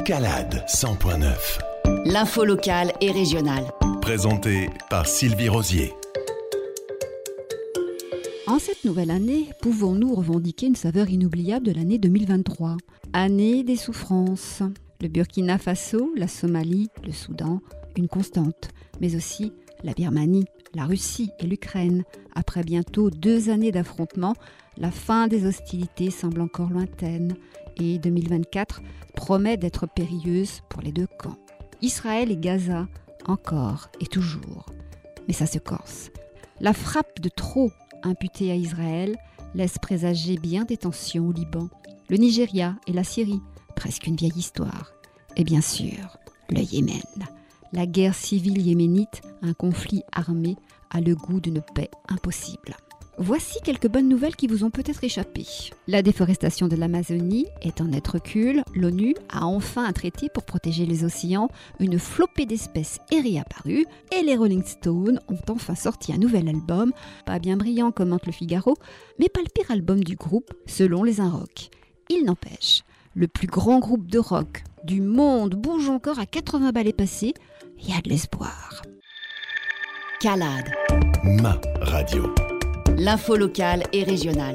Calade 100.9. L'info locale et régionale. Présenté par Sylvie Rosier. En cette nouvelle année, pouvons-nous revendiquer une saveur inoubliable de l'année 2023 ? Année des souffrances. Le Burkina Faso, la Somalie, le Soudan, une constante. Mais aussi la Birmanie, la Russie et l'Ukraine. Après bientôt 2 années d'affrontements, la fin des hostilités semble encore lointaine. Et 2024 promet d'être périlleuse pour les 2 camps. Israël et Gaza, encore et toujours. Mais ça se corse. La frappe de trop imputée à Israël laisse présager bien des tensions au Liban. Le Nigeria et la Syrie, presque une vieille histoire. Et bien sûr, le Yémen. La guerre civile yéménite, un conflit armé, a le goût d'une paix impossible. Voici quelques bonnes nouvelles qui vous ont peut-être échappé. La déforestation de l'Amazonie est en net recul. L'ONU a enfin un traité pour protéger les océans. Une flopée d'espèces est réapparue. Et les Rolling Stones ont enfin sorti un nouvel album. Pas bien brillant, commente le Figaro, mais pas le pire album du groupe, selon les Inrocks. Il n'empêche, le plus grand groupe de rock du monde bouge encore à 80 balais passés. Il y a de l'espoir. Calade. Ma radio. L'info locale et régionale.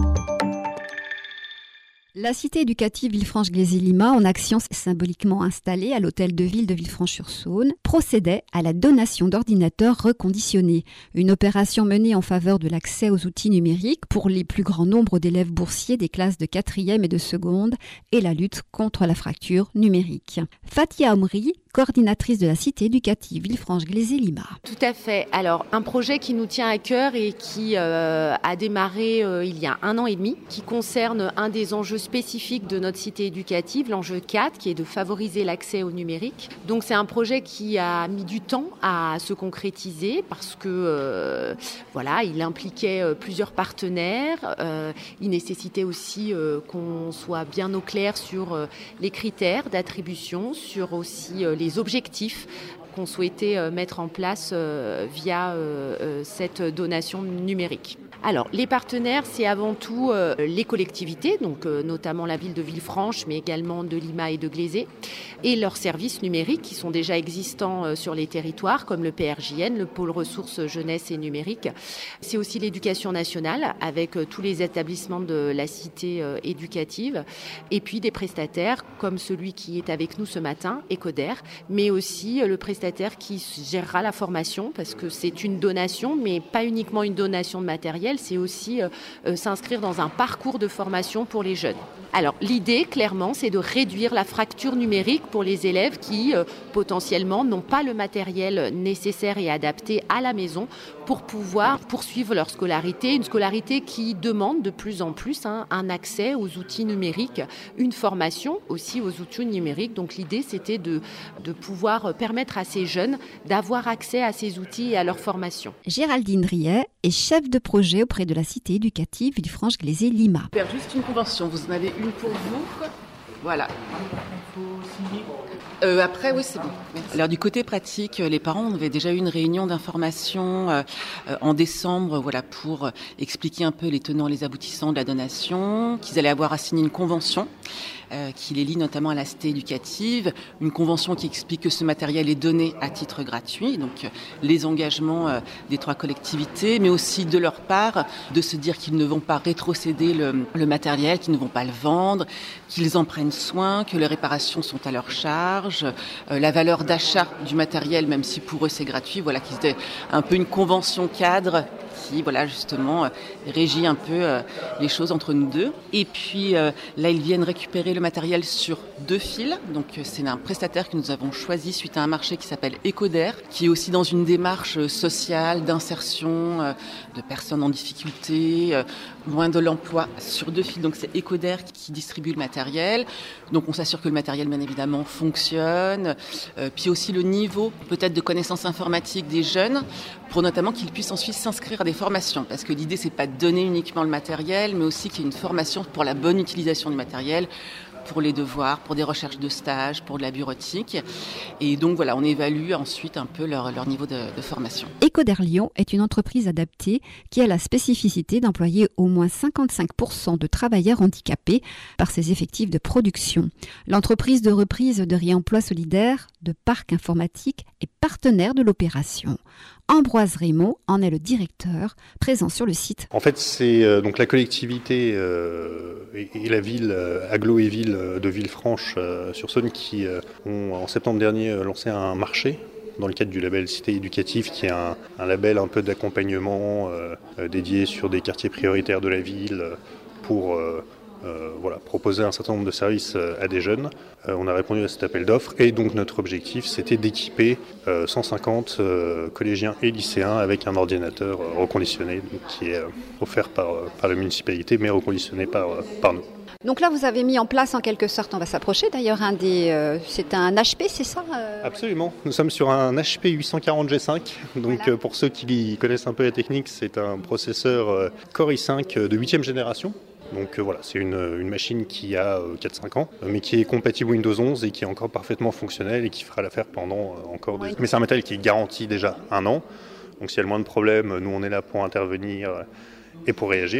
La cité éducative Villefranche-Glaisé-Lima, en action symboliquement installée à l'hôtel de ville de Villefranche-sur-Saône, procédait à la donation d'ordinateurs reconditionnés. Une opération menée en faveur de l'accès aux outils numériques pour les plus grands nombres d'élèves boursiers des classes de 4e et de seconde et la lutte contre la fracture numérique. Fatia Omri, coordinatrice de la cité éducative Villefranche-Glaisé-Lima. Tout à fait. Alors, un projet qui nous tient à cœur et qui a démarré il y a 1 an et demi, qui concerne un des enjeux spécifiques de notre cité éducative, l'enjeu 4, qui est de favoriser l'accès au numérique. Donc, c'est un projet qui a mis du temps à se concrétiser parce que, il impliquait plusieurs partenaires. Il nécessitait aussi qu'on soit bien au clair sur les critères d'attribution, sur aussi les objectifs qu'on souhaitait mettre en place via cette donation numérique. Alors, les partenaires, c'est avant tout les collectivités, donc notamment la ville de Villefranche, mais également de Lima et de Glaisé, et leurs services numériques qui sont déjà existants sur les territoires, comme le PRJN, le pôle ressources jeunesse et numérique. C'est aussi l'éducation nationale, avec tous les établissements de la cité éducative, et puis des prestataires, comme celui qui est avec nous ce matin, Ecoder, mais aussi le prestataire qui gérera la formation, parce que c'est une donation, mais pas uniquement une donation de matériel, c'est aussi s'inscrire dans un parcours de formation pour les jeunes. Alors, l'idée, clairement, c'est de réduire la fracture numérique pour les élèves qui, potentiellement, n'ont pas le matériel nécessaire et adapté à la maison pour pouvoir poursuivre leur scolarité. Une scolarité qui demande de plus en plus un accès aux outils numériques, une formation aussi aux outils numériques. Donc, l'idée, c'était de pouvoir permettre à ces jeunes d'avoir accès à ces outils et à leur formation. Géraldine Riet est chef de projet auprès de la cité éducative Villefranche-Glaisé-Lima. Faire juste une convention, vous en avez une pour vous. Voilà. Après, oui, c'est bon. Merci. Alors, du côté pratique, les parents avaient déjà eu une réunion d'information en décembre, pour expliquer un peu les tenants, les aboutissants de la donation, qu'ils allaient avoir à signer une convention qui les lie notamment à la cité éducative, une convention qui explique que ce matériel est donné à titre gratuit, donc les engagements des 3 collectivités, mais aussi de leur part, de se dire qu'ils ne vont pas rétrocéder le matériel, qu'ils ne vont pas le vendre, qu'ils en prennent soin, que les réparations sont à leur charge, la valeur d'achat du matériel, même si pour eux c'est gratuit, qu'ils aient un peu une convention cadre qui, justement, régit un peu les choses entre nous deux. Et puis, là, ils viennent récupérer le matériel sur 2 fils. Donc, c'est un prestataire que nous avons choisi suite à un marché qui s'appelle Ecoder, qui est aussi dans une démarche sociale, d'insertion de personnes en difficulté, loin de l'emploi, sur 2 fils. Donc, c'est Ecoder qui distribue le matériel. Donc, on s'assure que le matériel, bien évidemment, fonctionne. Puis aussi le niveau, peut-être, de connaissances informatiques des jeunes, pour notamment qu'ils puissent ensuite s'inscrire à des formations. Parce que l'idée, c'est pas de donner uniquement le matériel, mais aussi qu'il y ait une formation pour la bonne utilisation du matériel, pour les devoirs, pour des recherches de stage, pour de la bureautique. Et donc voilà, on évalue ensuite un peu leur niveau de formation. Ecoder Lyon est une entreprise adaptée qui a la spécificité d'employer au moins 55% de travailleurs handicapés par ses effectifs de production. L'entreprise de reprise de réemploi solidaire de Parc Informatique est partenaire de l'opération. Ambroise Raymond en est le directeur, présent sur le site. En fait, c'est donc la collectivité et la ville, Agglo et Ville de Villefranche-sur-Saône qui ont en septembre dernier lancé un marché dans le cadre du label Cité éducative, qui est un label un peu d'accompagnement dédié sur des quartiers prioritaires de la ville pour proposer un certain nombre de services à des jeunes. On a répondu à cet appel d'offres et donc notre objectif c'était d'équiper 150 collégiens et lycéens avec un ordinateur reconditionné qui est offert par la municipalité mais reconditionné par nous. Donc là, vous avez mis en place en quelque sorte, on va s'approcher d'ailleurs, c'est un HP, c'est ça Absolument, nous sommes sur un HP 840 G5, donc voilà. Pour ceux qui connaissent un peu la technique, c'est un processeur Core i5 de 8e génération. Donc voilà, c'est une machine qui a 4-5 ans, mais qui est compatible Windows 11 et qui est encore parfaitement fonctionnelle et qui fera l'affaire pendant encore des... Mais c'est un matériel qui est garanti déjà 1 an, donc s'il y a le moins de problèmes, nous on est là pour intervenir et pour réagir.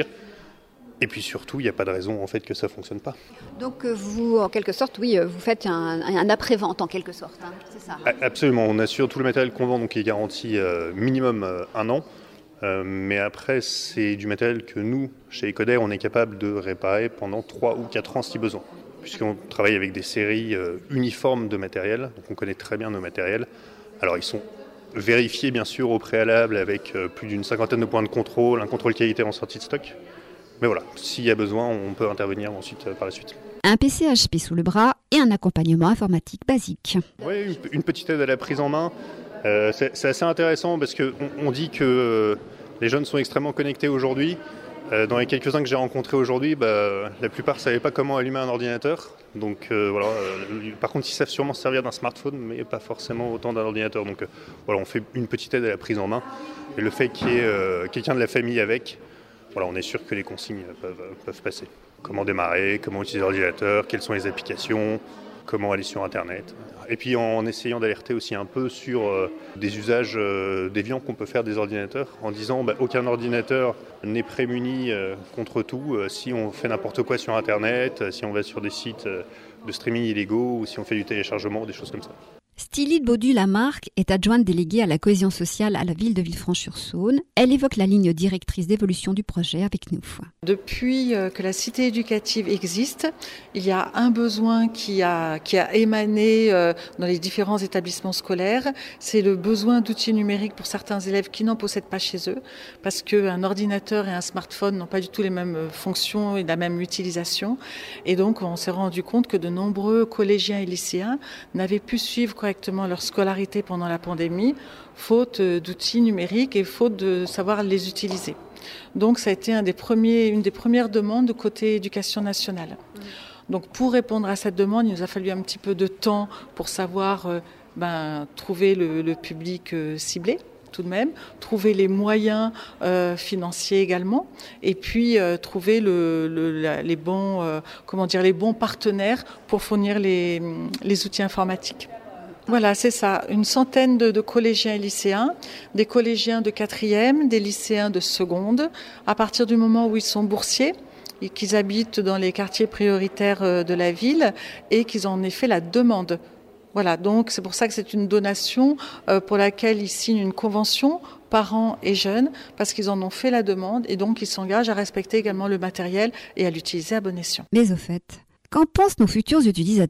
Et puis surtout, il n'y a pas de raison en fait que ça ne fonctionne pas. Donc vous, en quelque sorte, oui, vous faites un après-vente en quelque sorte, hein, c'est ça Absolument, on assure tout le matériel qu'on vend, donc qui est garanti minimum 1 an. Mais après, c'est du matériel que nous, chez Ecoder, on est capable de réparer pendant 3 ou 4 ans si besoin. Puisqu'on travaille avec des séries uniformes de matériel, donc on connaît très bien nos matériels. Alors ils sont vérifiés bien sûr au préalable avec plus d'une 50aine de points de contrôle, un contrôle qualité en sortie de stock. Mais voilà, s'il y a besoin, on peut intervenir ensuite par la suite. Un PC HP sous le bras et un accompagnement informatique basique. Oui, une petite aide à la prise en main. C'est assez intéressant parce qu'on dit que les jeunes sont extrêmement connectés aujourd'hui. Dans les quelques-uns que j'ai rencontrés aujourd'hui, la plupart ne savaient pas comment allumer un ordinateur. Donc voilà. Par contre, ils savent sûrement se servir d'un smartphone, mais pas forcément autant d'un ordinateur. Donc voilà, on fait une petite aide à la prise en main. Et le fait qu'il y ait quelqu'un de la famille avec, voilà, on est sûr que les consignes peuvent passer. Comment démarrer, comment utiliser l'ordinateur, quelles sont les applications, comment aller sur Internet. Et puis en essayant d'alerter aussi un peu sur des usages déviants qu'on peut faire des ordinateurs, en disant aucun ordinateur n'est prémuni contre tout si on fait n'importe quoi sur Internet, si on va sur des sites de streaming illégaux ou si on fait du téléchargement, des choses comme ça. Stylide Baudu-Lamarck est adjointe déléguée à la cohésion sociale à la ville de Villefranche-sur-Saône. Elle évoque la ligne directrice d'évolution du projet avec nous. Depuis que la cité éducative existe, il y a un besoin qui a émané dans les différents établissements scolaires. C'est le besoin d'outils numériques pour certains élèves qui n'en possèdent pas chez eux, parce qu'un ordinateur et un smartphone n'ont pas du tout les mêmes fonctions et la même utilisation. Et donc on s'est rendu compte que de nombreux collégiens et lycéens n'avaient pu suivre correctement leur scolarité pendant la pandémie, faute d'outils numériques et faute de savoir les utiliser. Donc ça a été une des premières demandes de côté éducation nationale. Donc pour répondre à cette demande, il nous a fallu un petit peu de temps pour savoir trouver le public ciblé. Tout de même, trouver les moyens financiers également, et puis trouver les bons partenaires pour fournir les outils informatiques. Voilà, c'est ça, une centaine de collégiens et lycéens, des collégiens de 4e, des lycéens de seconde, à partir du moment où ils sont boursiers, et qu'ils habitent dans les quartiers prioritaires de la ville et qu'ils en aient fait la demande. Voilà, donc c'est pour ça que c'est une donation pour laquelle ils signent une convention, parents et jeunes, parce qu'ils en ont fait la demande et donc ils s'engagent à respecter également le matériel et à l'utiliser à bon escient. Mais au fait, qu'en pensent nos futurs utilisateurs ?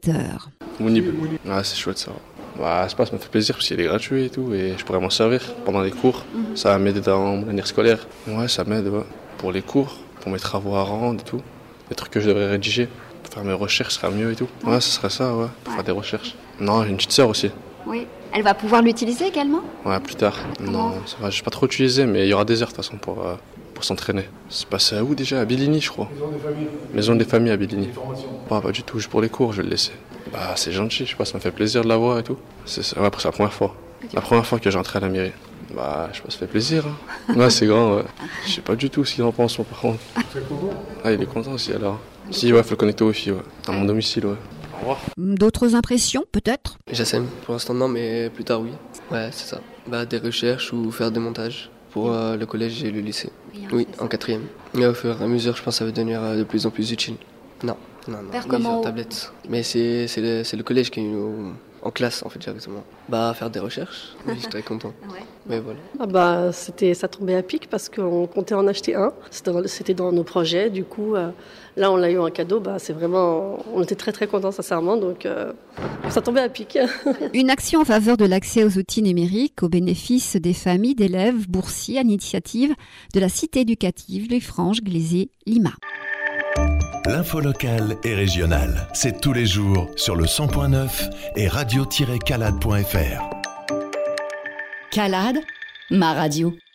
Mounib. Ah, c'est chouette ça. Ça me fait plaisir parce qu'il est gratuit et tout, et je pourrais m'en servir pendant les cours. Ça va m'aider dans mon année scolaire. Ouais, ça m'aide pour les cours, pour mes travaux à rendre et tout. Les trucs que je devrais rédiger. Pour faire mes recherches sera mieux et tout. Ouais, ce serait ça, pour faire des recherches. Non, j'ai une petite sœur aussi. Oui. Elle va pouvoir l'utiliser également ? Ouais, plus tard. Non, ça va, je vais pas trop utiliser, mais il y aura des heures de toute façon pour s'entraîner. C'est passé à où déjà ? À Billini, je crois. Maison des familles à Billini. Pas du tout, juste pour les cours, je vais le laisser. C'est gentil, je sais pas, ça me fait plaisir de la voir et tout. C'est la première fois. La première fois que j'ai entré à la mairie. Bah, je sais pas, ça fait plaisir. Hein. Ouais, c'est grand, ouais. Je sais pas du tout ce qu'il en pense, moi, par contre. Ah, il est content aussi, alors. Si, ouais, faut le connecter au Wi-Fi, ouais. Dans mon domicile, ouais. Au revoir. D'autres impressions, peut-être? J'assème. Pour l'instant, non, mais plus tard, oui. Ouais, c'est ça. Bah, des recherches ou faire des montages pour le collège et le lycée. Oui, en 4e. Et au fur et à mesure, je pense que ça va devenir de plus en plus utile. Non. Faire comment sur tablette. Mais c'est le collège qui est en classe, en fait, directement. Bah, faire des recherches. Oui, je suis très content. Ouais. Mais voilà. Ah bah, ça tombait à pic parce qu'on comptait en acheter un. C'était dans nos projets. Du coup, là, on l'a eu en cadeau. Bah, c'est vraiment, on était très très contents, sincèrement. Donc, ça tombait à pic. Une action en faveur de l'accès aux outils numériques au bénéfice des familles d'élèves boursiers à l'initiative de la cité éducative Les Franges Glaisé Lima. L'info locale et régionale, c'est tous les jours sur le 100.9 et radio-calade.fr. Calade, ma radio.